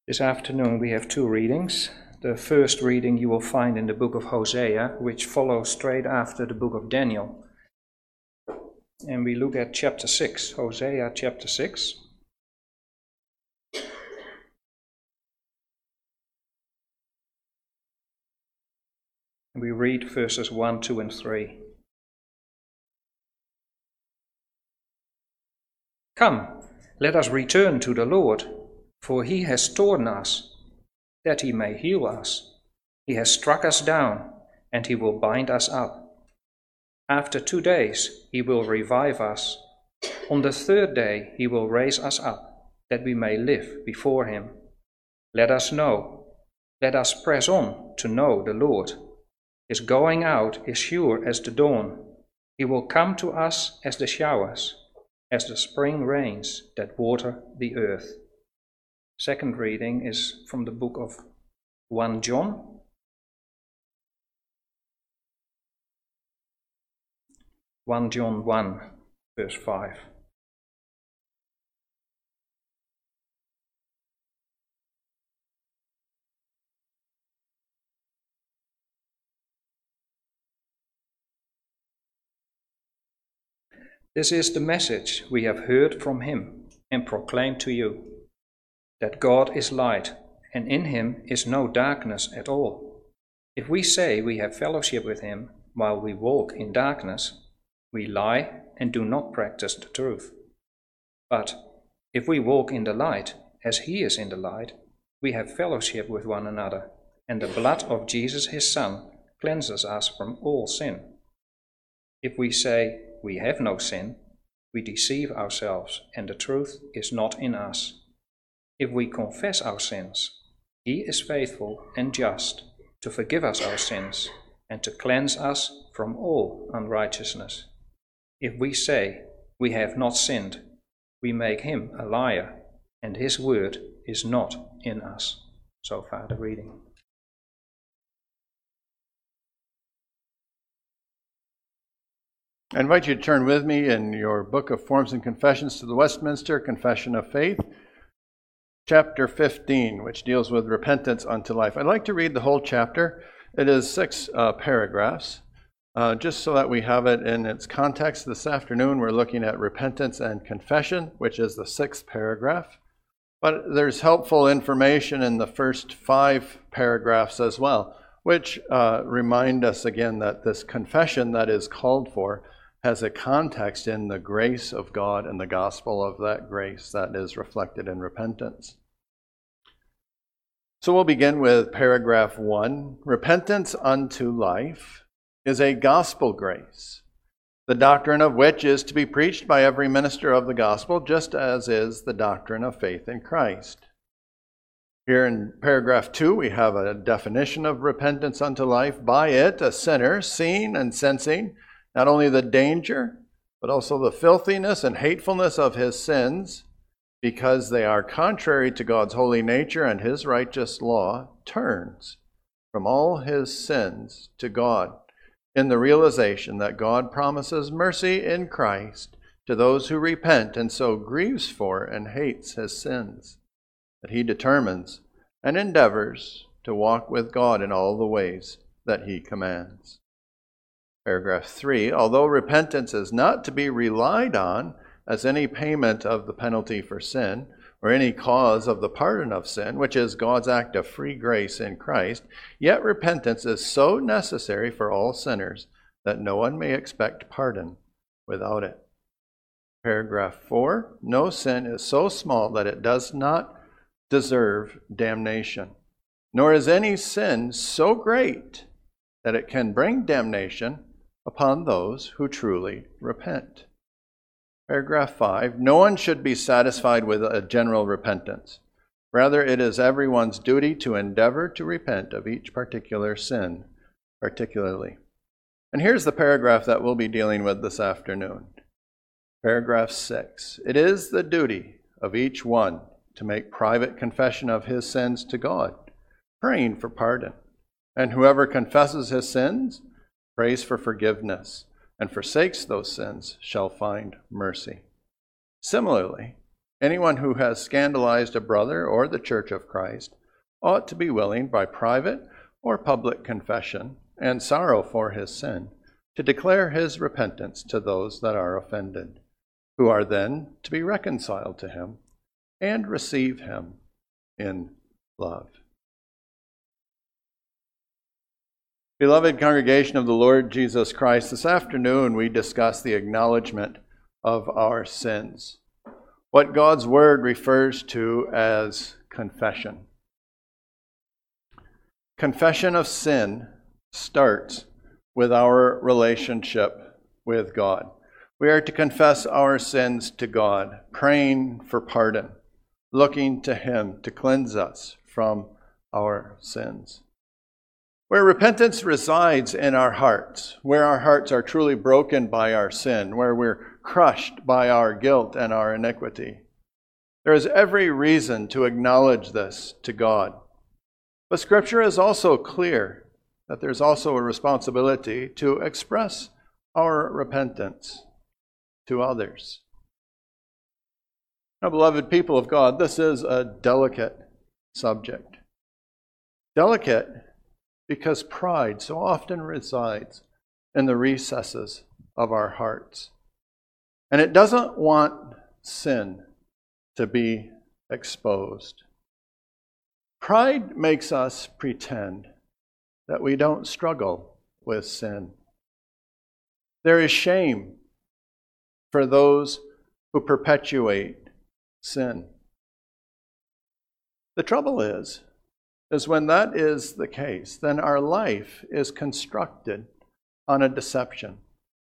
This afternoon we have two readings. The first reading you will find in the book of Hosea, which follows straight after the book of Daniel. And we look at chapter 6, Hosea chapter 6. And we read verses 1, 2, and 3. Come, let us return to the Lord, for he has torn us, that he may heal us. He has struck us down, and he will bind us up. After 2 days he will revive us. On the third day he will raise us up, that we may live before him. Let us press on to know the Lord. His going out is sure as the dawn. He will come to us as the showers, as the spring rains that water the earth. Second reading is from the book of 1 John. 1 John 1, verse 5. This is the message we have heard from him and proclaim to you, that God is light, and in him is no darkness at all. If we say we have fellowship with him while we walk in darkness, we lie and do not practice the truth. But if we walk in the light, as he is in the light, we have fellowship with one another, and the blood of Jesus his Son cleanses us from all sin. If we say we have no sin, we deceive ourselves, and the truth is not in us. If we confess our sins, he is faithful and just to forgive us our sins and to cleanse us from all unrighteousness. If we say we have not sinned, we make him a liar, and his word is not in us. So far the reading. I invite you to turn with me in your book of Forms and Confessions to the Westminster Confession of Faith, chapter 15, which deals with repentance unto life. I'd like to read the whole chapter. It is 6 paragraphs. Just so that we have it in its context, this afternoon we're looking at repentance and confession, which is the 6th paragraph. But there's helpful information in the first 5 paragraphs as well, which remind us again that this confession that is called for has a context in the grace of God and the gospel of that grace that is reflected in repentance. So we'll begin with paragraph 1. Repentance unto life is a gospel grace, the doctrine of which is to be preached by every minister of the gospel, just as is the doctrine of faith in Christ. Here in paragraph 2, we have a definition of repentance unto life. By it, a sinner, seeing and sensing not only the danger, but also the filthiness and hatefulness of his sins, because they are contrary to God's holy nature and his righteous law, turns from all his sins to God in the realization that God promises mercy in Christ to those who repent, and so grieves for and hates his sins, that he determines and endeavors to walk with God in all the ways that he commands. Paragraph 3, although repentance is not to be relied on as any payment of the penalty for sin, or any cause of the pardon of sin, which is God's act of free grace in Christ, yet repentance is so necessary for all sinners that no one may expect pardon without it. Paragraph 4, no sin is so small that it does not deserve damnation, nor is any sin so great that it can bring damnation upon those who truly repent. Paragraph 5, no one should be satisfied with a general repentance. Rather, it is everyone's duty to endeavor to repent of each particular sin, particularly. And here's the paragraph that we'll be dealing with this afternoon. Paragraph 6, it is the duty of each one to make private confession of his sins to God, praying for pardon. And whoever confesses his sins, prays for forgiveness, and forsakes those sins shall find mercy. Similarly, Anyone who has scandalized a brother or the church of Christ ought to be willing by private or public confession and sorrow for his sin to declare his repentance to those that are offended, who are then to be reconciled to him and receive him in love. Beloved congregation of the Lord Jesus Christ, this afternoon we discuss the acknowledgement of our sins, what God's Word refers to as confession. Confession of sin starts with our relationship with God. We are to confess our sins to God, praying for pardon, looking to Him to cleanse us from our sins. Where repentance resides in our hearts, where our hearts are truly broken by our sin, where we're crushed by our guilt and our iniquity, there is every reason to acknowledge this to God. But Scripture is also clear that there's also a responsibility to express our repentance to others. Now, beloved people of God, this is a delicate subject. Delicate because pride so often resides in the recesses of our hearts. And it doesn't want sin to be exposed. Pride makes us pretend that we don't struggle with sin. There is shame for those who perpetuate sin. The trouble is when that is the case, then our life is constructed on a deception.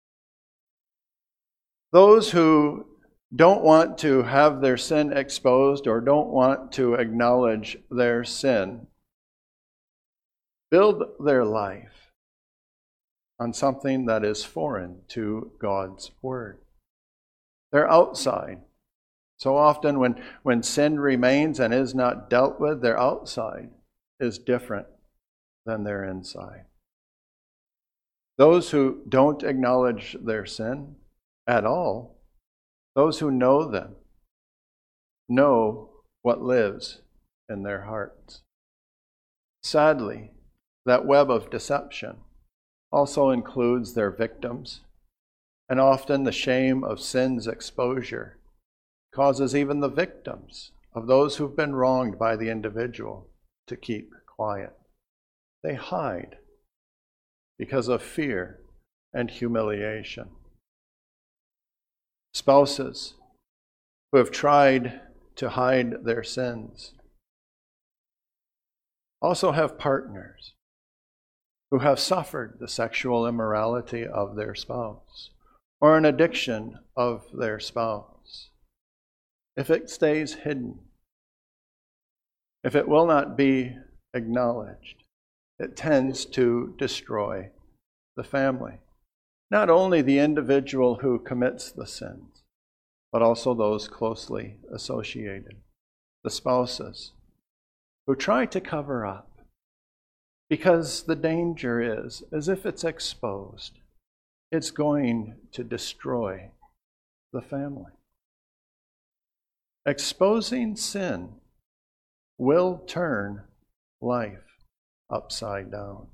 Those who don't want to have their sin exposed or don't want to acknowledge their sin build their life on something that is foreign to God's Word. They're outside. So often when sin remains and is not dealt with, their outside is different than their inside. Those who don't acknowledge their sin at all, those who know them, know what lives in their hearts. Sadly, that web of deception also includes their victims, and often the shame of sin's exposure causes even the victims of those who've been wronged by the individual to keep quiet. They hide because of fear and humiliation. Spouses who have tried to hide their sins also have partners who have suffered the sexual immorality of their spouse or an addiction of their spouse. If it stays hidden, if it will not be acknowledged, it tends to destroy the family. Not only the individual who commits the sins, but also those closely associated, the spouses who try to cover up, because the danger is, as if it's exposed, it's going to destroy the family. Exposing sin will turn life upside down.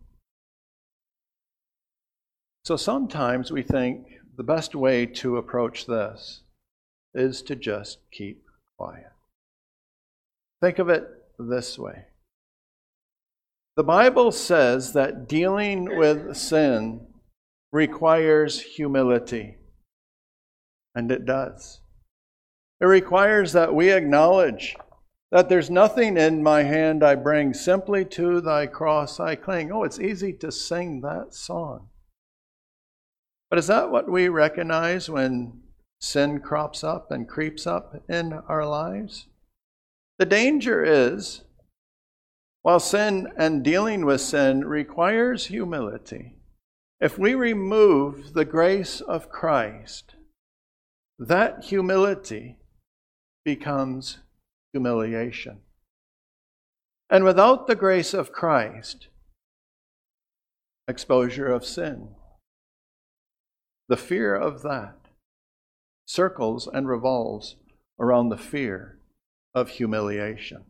So sometimes we think the best way to approach this is to just keep quiet. Think of it this way. The Bible says that dealing with sin requires humility, and it does. It requires that we acknowledge that there's nothing in my hand I bring, simply to thy cross I cling. Oh, it's easy to sing that song. But is that what we recognize when sin crops up and creeps up in our lives? The danger is, while sin and dealing with sin requires humility, if we remove the grace of Christ, that humility becomes humiliation. And without the grace of Christ, exposure of sin, the fear of that circles and revolves around the fear of humiliation.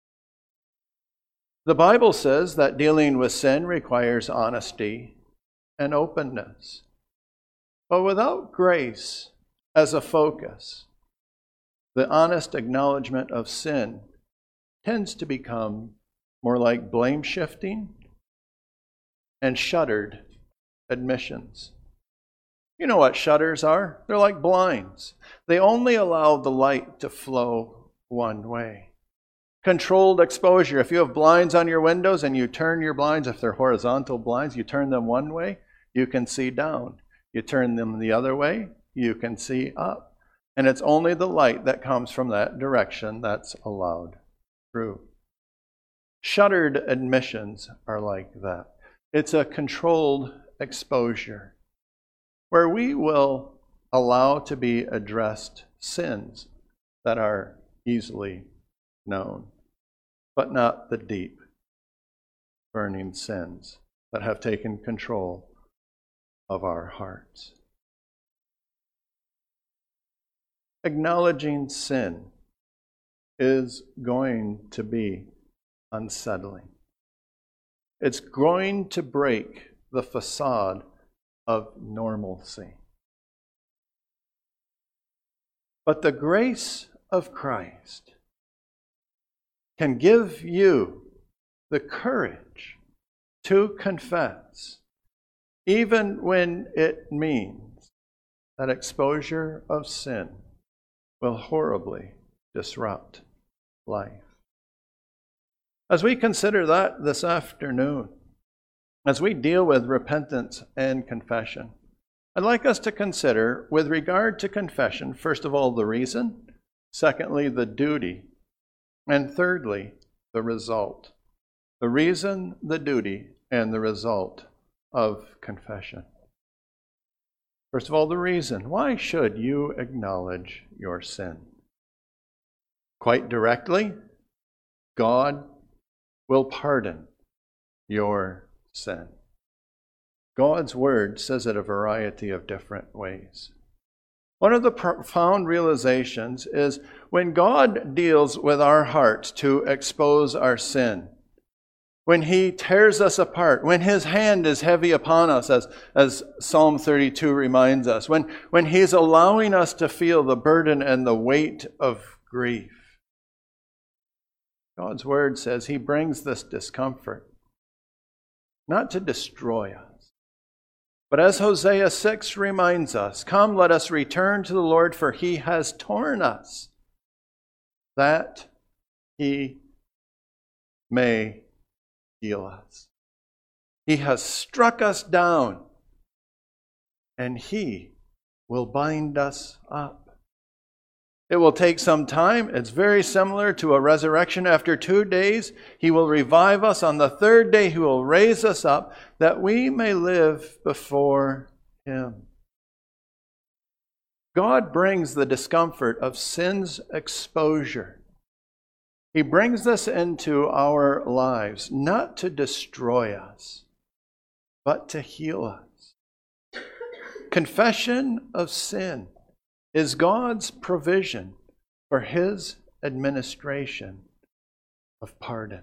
The Bible says that dealing with sin requires honesty and openness. But without grace as a focus, the honest acknowledgement of sin tends to become more like blame shifting and shuttered admissions. You know what shutters are? They're like blinds. They only allow the light to flow one way. Controlled exposure. If you have blinds on your windows and you turn your blinds, if they're horizontal blinds, you turn them one way, you can see down. You turn them the other way, you can see up. And it's only the light that comes from that direction that's allowed through. Shuttered admissions are like that. It's a controlled exposure where we will allow to be addressed sins that are easily known, but not the deep, burning sins that have taken control of our hearts. Acknowledging sin is going to be unsettling. It's going to break the facade of normalcy. But the grace of Christ can give you the courage to confess, even when it means that exposure of sin will horribly disrupt life. As we consider that this afternoon, as we deal with repentance and confession, I'd like us to consider, with regard to confession, first of all, the reason, secondly, the duty, and thirdly, the result. The reason, the duty, and the result of confession. First of all, the reason. Why should you acknowledge your sin? Quite directly, God will pardon your sin. God's word says it a variety of different ways. One of the profound realizations is when God deals with our hearts to expose our sin, when He tears us apart, when His hand is heavy upon us, as Psalm 32 reminds us, when He's allowing us to feel the burden and the weight of grief, God's word says He brings this discomfort not to destroy us, but as Hosea 6 reminds us, come, let us return to the Lord, for He has torn us, that He may heal us. He has struck us down, and He will bind us up. It will take some time. It's very similar to a resurrection. After 2 days, He will revive us. On the third day, He will raise us up that we may live before Him. God brings the discomfort of sin's exposure. He brings this into our lives, not to destroy us, but to heal us. Confession of sin is God's provision for His administration of pardon.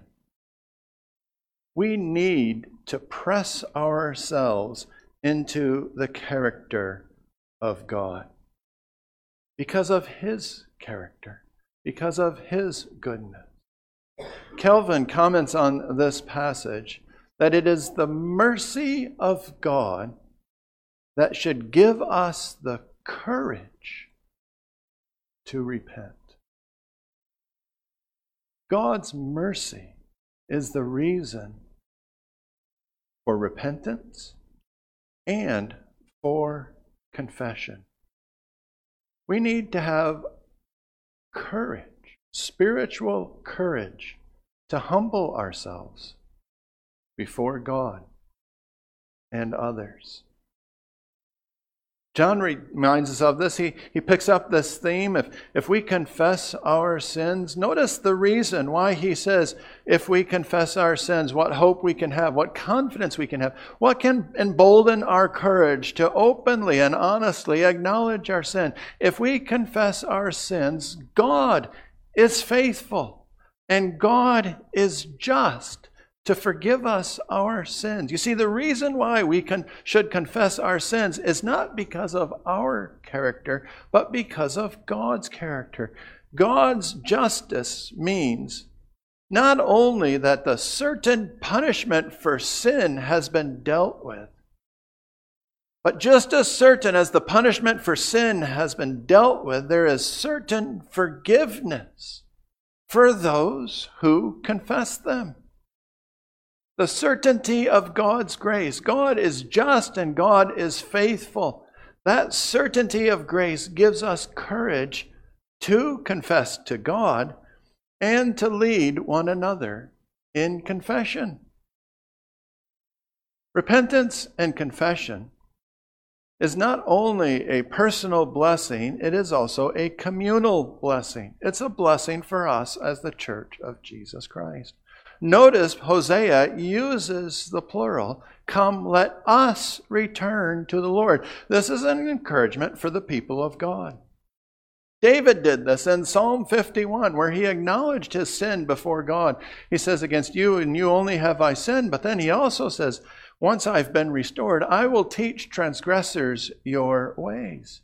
We need to press ourselves into the character of God because of His character, because of His goodness. Calvin comments on this passage that it is the mercy of God that should give us the courage to repent. God's mercy is the reason for repentance and for confession. We need to have courage, spiritual courage, to humble ourselves before God and others. John reminds us of this. He picks up this theme. If we confess our sins, notice the reason why he says, if we confess our sins, what hope we can have, what confidence we can have, what can embolden our courage to openly and honestly acknowledge our sin. If we confess our sins, God is faithful and God is just to forgive us our sins. You see, the reason why we should confess our sins is not because of our character, but because of God's character. God's justice means not only that the certain punishment for sin has been dealt with, but just as certain as the punishment for sin has been dealt with, there is certain forgiveness for those who confess them. The certainty of God's grace. God is just and God is faithful. That certainty of grace gives us courage to confess to God and to lead one another in confession. Repentance and confession is not only a personal blessing, it is also a communal blessing. It's a blessing for us as the Church of Jesus Christ. Notice Hosea uses the plural, "Come, let us return to the Lord." This is an encouragement for the people of God. David did this in Psalm 51, where he acknowledged his sin before God. He says, "Against you and you only have I sinned," but then he also says, "Once I've been restored, I will teach transgressors your ways."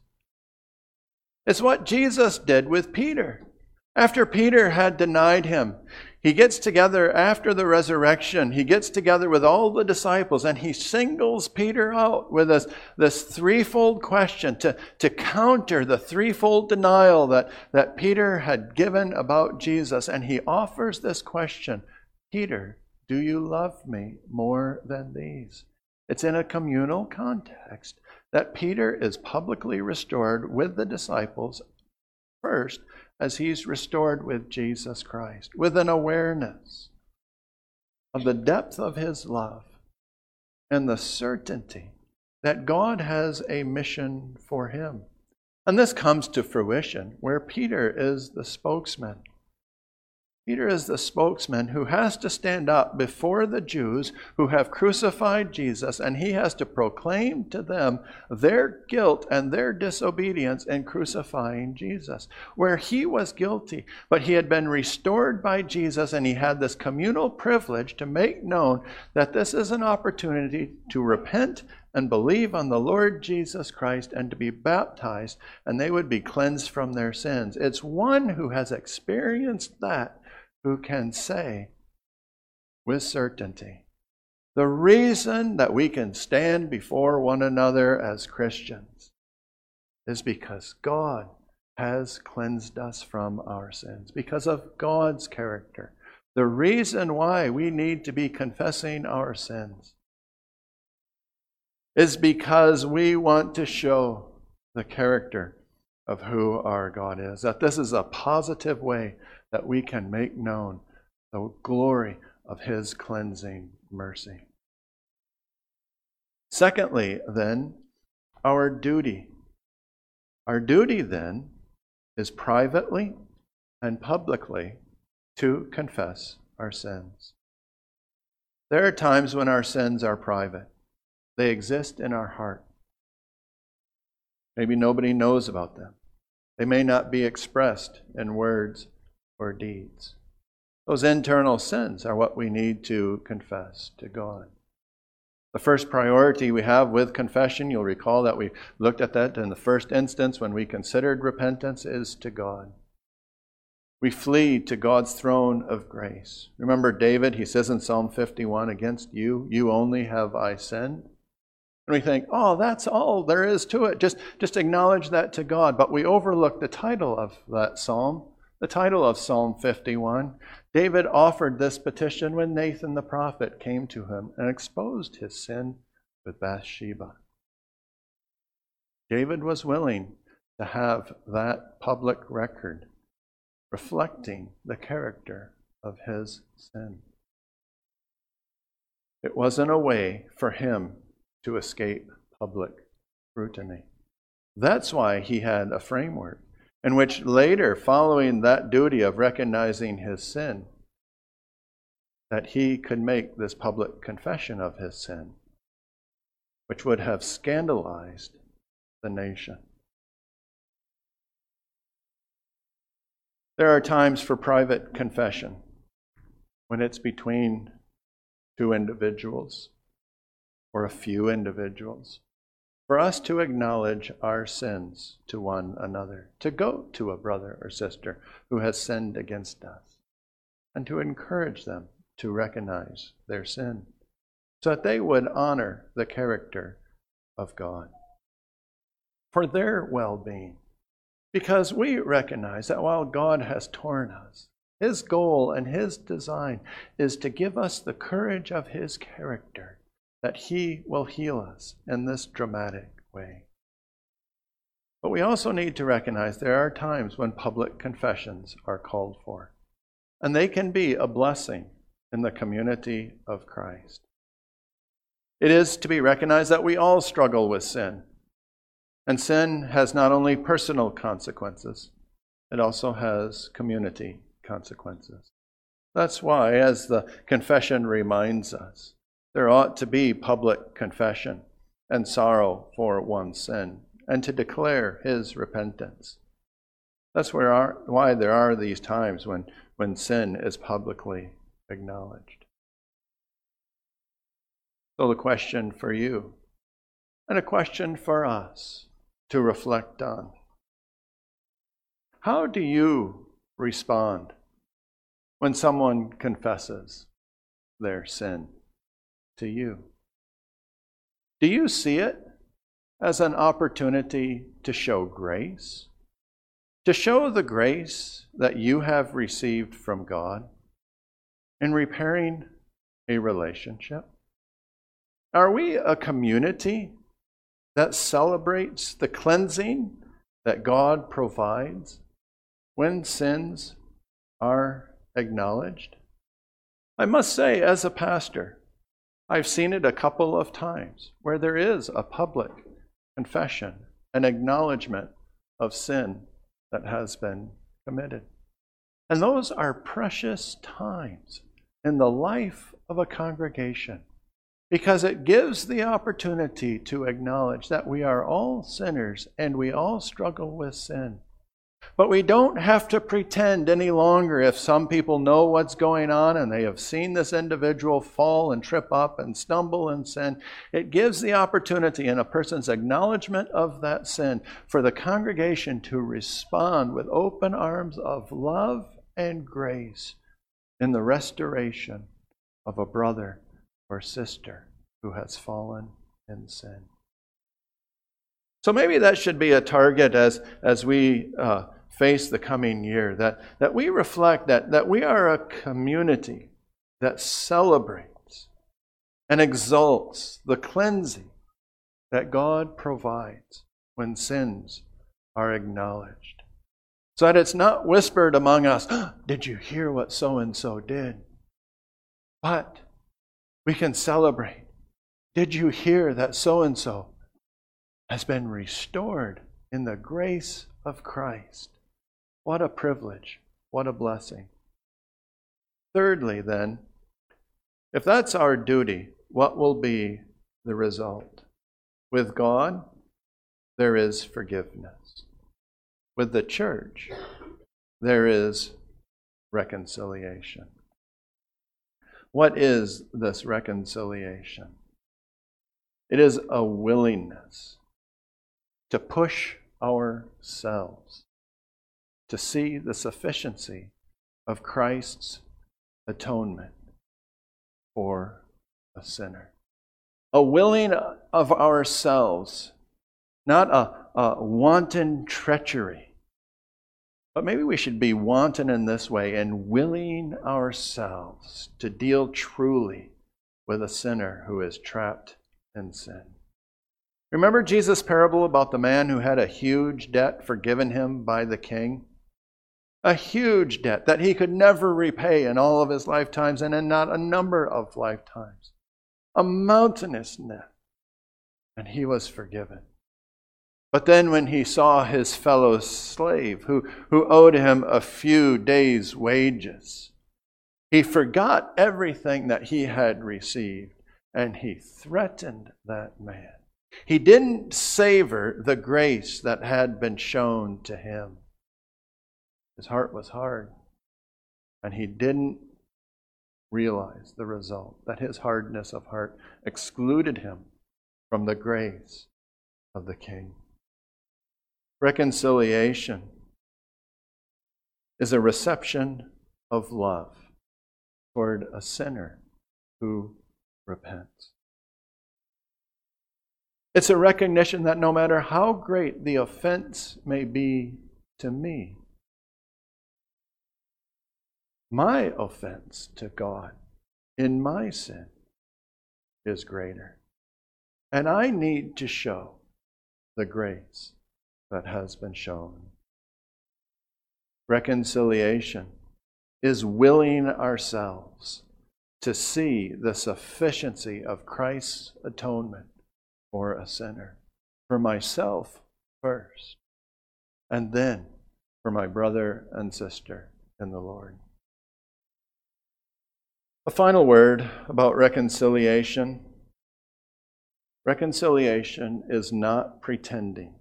It's what Jesus did with Peter. After Peter had denied him, he gets together after the resurrection. He gets together with all the disciples and he singles Peter out with this threefold question to counter the threefold denial that Peter had given about Jesus. And he offers this question, "Peter, do you love me more than these?" It's in a communal context that Peter is publicly restored with the disciples first, as he's restored with Jesus Christ, with an awareness of the depth of his love and the certainty that God has a mission for him. And this comes to fruition where Peter is the spokesman. Peter is the spokesman who has to stand up before the Jews who have crucified Jesus, and he has to proclaim to them their guilt and their disobedience in crucifying Jesus, where he was guilty, but he had been restored by Jesus, and he had this communal privilege to make known that this is an opportunity to repent and believe on the Lord Jesus Christ and to be baptized, and they would be cleansed from their sins. It's one who has experienced that who can say with certainty, the reason that we can stand before one another as Christians is because God has cleansed us from our sins, because of God's character. The reason why we need to be confessing our sins is because we want to show the character of who our God is, that this is a positive way that we can make known the glory of his cleansing mercy. Secondly, then, our duty. Our duty, then, is privately and publicly to confess our sins. There are times when our sins are private. They exist in our heart. Maybe nobody knows about them. They may not be expressed in words or deeds. Those internal sins are what we need to confess to God. The first priority we have with confession, you'll recall that we looked at that in the first instance when we considered repentance, is to God. We flee to God's throne of grace. Remember David, he says in Psalm 51, "Against you, you only have I sinned." And we think, oh, that's all there is to it. Just acknowledge that to God. But we overlook the title of that psalm. The title of Psalm 51, David offered this petition when Nathan the prophet came to him and exposed his sin with Bathsheba. David was willing to have that public record reflecting the character of his sin. It wasn't a way for him to escape public scrutiny. That's why he had a framework in which later, following that duty of recognizing his sin, that he could make this public confession of his sin, which would have scandalized the nation. There are times for private confession when it's between two individuals or a few individuals, for us to acknowledge our sins to one another, to go to a brother or sister who has sinned against us, and to encourage them to recognize their sin, so that they would honor the character of God for their well-being. Because we recognize that while God has torn us, His goal and His design is to give us the courage of His character, that He will heal us in this dramatic way. But we also need to recognize there are times when public confessions are called for, and they can be a blessing in the community of Christ. It is to be recognized that we all struggle with sin. And sin has not only personal consequences, it also has community consequences. That's why, as the confession reminds us, there ought to be public confession and sorrow for one's sin, and to declare his repentance. That's why there are these times when sin is publicly acknowledged. So the question for you, and a question for us to reflect on: how do you respond when someone confesses their sin to you? Do you see it as an opportunity to show grace? To show the grace that you have received from God in repairing a relationship? Are we a community that celebrates the cleansing that God provides when sins are acknowledged? I must say, as a pastor, I've seen it a couple of times where there is a public confession, an acknowledgement of sin that has been committed. And those are precious times in the life of a congregation, because it gives the opportunity to acknowledge that we are all sinners and we all struggle with sin. But we don't have to pretend any longer. If some people know what's going on and they have seen this individual fall and trip up and stumble in sin, it gives the opportunity in a person's acknowledgement of that sin for the congregation to respond with open arms of love and grace in the restoration of a brother or sister who has fallen in sin. So maybe that should be a target as we face the coming year, that we reflect that we are a community that celebrates and exalts the cleansing that God provides when sins are acknowledged. So that it's not whispered among us, "Did you hear what so-and-so did?" But we can celebrate. Did you hear that so-and-so has been restored in the grace of Christ? What a privilege. What a blessing. Thirdly, then, if that's our duty, what will be the result? With God, there is forgiveness. With the church, there is reconciliation. What is this reconciliation? It is a willingness to push ourselves to see the sufficiency of Christ's atonement for a sinner. A willing of ourselves, not a wanton treachery, but maybe we should be wanton in this way and willing ourselves to deal truly with a sinner who is trapped in sin. Remember Jesus' parable about the man who had a huge debt forgiven him by the king? A huge debt that he could never repay in all of his lifetimes and in not a number of lifetimes. A mountainous debt. And he was forgiven. But then when he saw his fellow slave who owed him a few days' wages, he forgot everything that he had received, and he threatened that man. He didn't savor the grace that had been shown to him. His heart was hard, and he didn't realize the result, that his hardness of heart excluded him from the grace of the King. Reconciliation is a reception of love toward a sinner who repents. It's a recognition that no matter how great the offense may be to me, my offense to God in my sin is greater. And I need to show the grace that has been shown. Reconciliation is willing ourselves to see the sufficiency of Christ's atonement for a sinner, for myself first, and then for my brother and sister in the Lord. A final word about reconciliation. Reconciliation is not pretending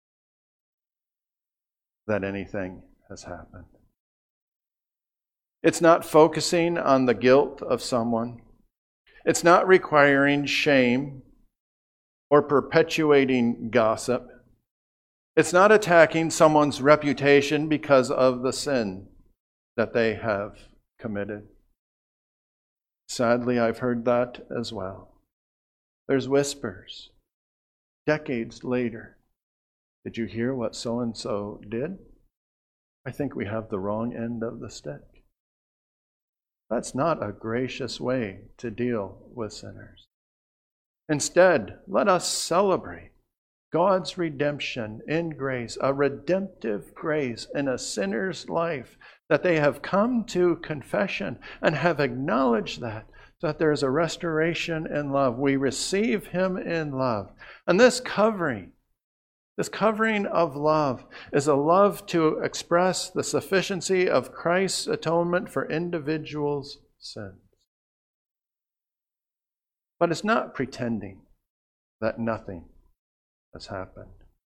that anything has happened. It's not focusing on the guilt of someone. It's not requiring shame or perpetuating gossip. It's not attacking someone's reputation because of the sin that they have committed. Sadly, I've heard that as well. There's whispers, decades later. Did you hear what so-and-so did? I think we have the wrong end of the stick. That's not a gracious way to deal with sinners. Instead, let us celebrate God's redemption in grace, a redemptive grace in a sinner's life, that they have come to confession and have acknowledged that, so that there is a restoration in love. We receive Him in love. And this covering of love is a love to express the sufficiency of Christ's atonement for individuals' sins. But it's not pretending that nothing has happened.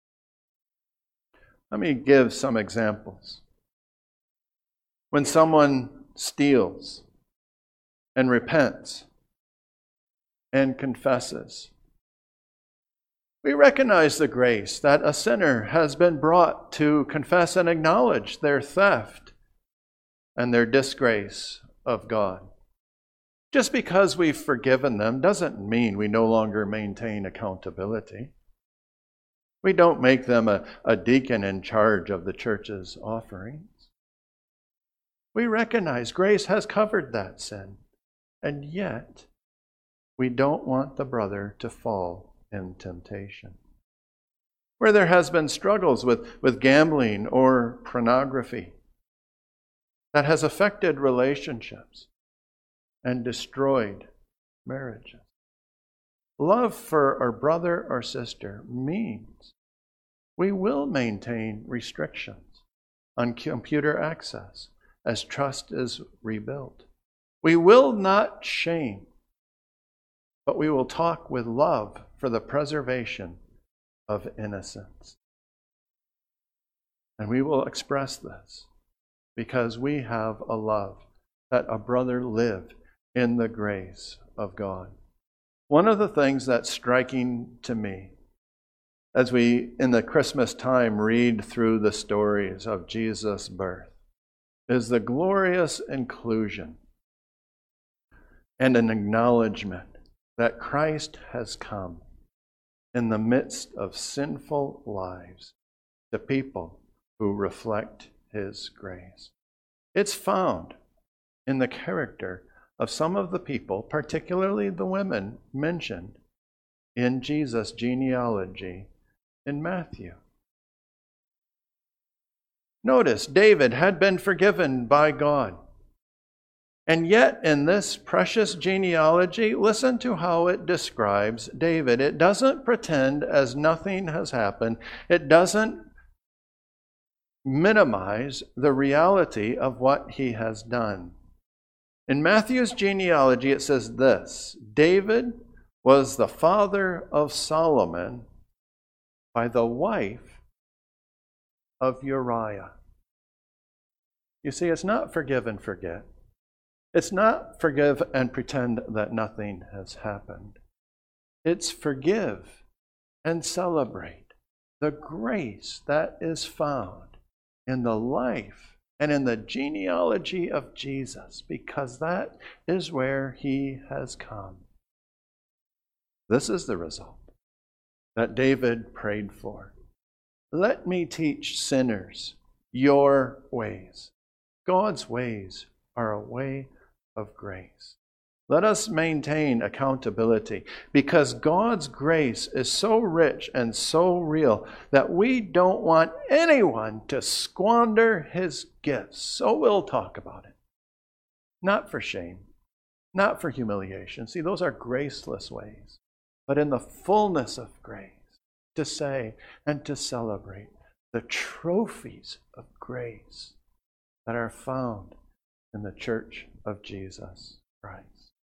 Let me give some examples. When someone steals and repents and confesses, we recognize the grace that a sinner has been brought to confess and acknowledge their theft and their disgrace of God. Just because we've forgiven them doesn't mean we no longer maintain accountability. We don't make them a deacon in charge of the church's offerings. We recognize grace has covered that sin, and yet we don't want the brother to fall in temptation. Where there has been struggles with gambling or pornography that has affected relationships and destroyed marriages. Love for our brother or sister means we will maintain restrictions on computer access as trust is rebuilt. We will not shame, but we will talk with love for the preservation of innocence. And we will express this because we have a love that a brother lived in the grace of God. One of the things that's striking to me as we, in the Christmas time, read through the stories of Jesus' birth is the glorious inclusion and an acknowledgement that Christ has come in the midst of sinful lives to people who reflect His grace. It's found in the character of some of the people, particularly the women mentioned in Jesus' genealogy in Matthew. Notice, David had been forgiven by God, And yet, in this precious genealogy, listen to how it describes David. It doesn't pretend as nothing has happened. It doesn't minimize the reality of what he has done. In Matthew's genealogy, it says this: David was the father of Solomon by the wife of Uriah. You see, it's not forgive and forget. It's not forgive and pretend that nothing has happened. It's forgive and celebrate the grace that is found in the life and in the genealogy of Jesus, because that is where he has come. This is the result that David prayed for. Let me teach sinners your ways. God's ways are a way of grace. Let us maintain accountability, because God's grace is so rich and so real that we don't want anyone to squander his gifts. So we'll talk about it. Not for shame, not for humiliation. See, those are graceless ways. But in the fullness of grace, to say and to celebrate the trophies of grace that are found in the church of Jesus Christ.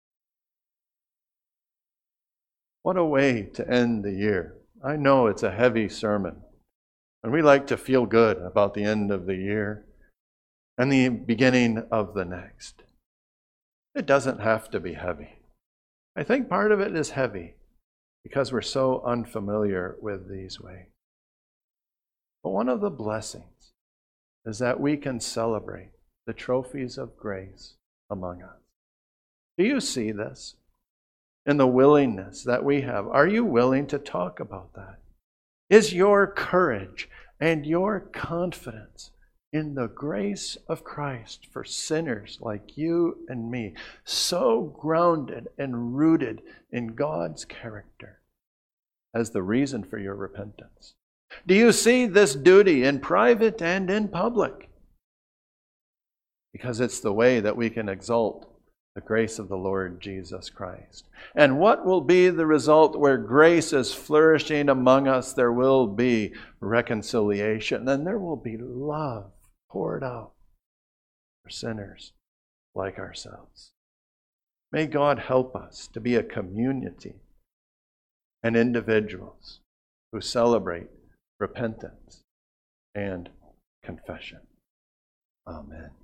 What a way to end the year. I know it's a heavy sermon, and we like to feel good about the end of the year and the beginning of the next. It doesn't have to be heavy. I think part of it is heavy because we're so unfamiliar with these ways. But one of the blessings is that we can celebrate the trophies of grace among us. Do you see this in the willingness that we have? Are you willing to talk about that? Is your courage and your confidence in the grace of Christ for sinners like you and me so grounded and rooted in God's character as the reason for your repentance? Do you see this duty in private and in public? Because it's the way that we can exalt the grace of the Lord Jesus Christ. And what will be the result where grace is flourishing among us? There will be reconciliation, and there will be love poured out for sinners like ourselves. May God help us to be a community and individuals who celebrate repentance and confession. Amen.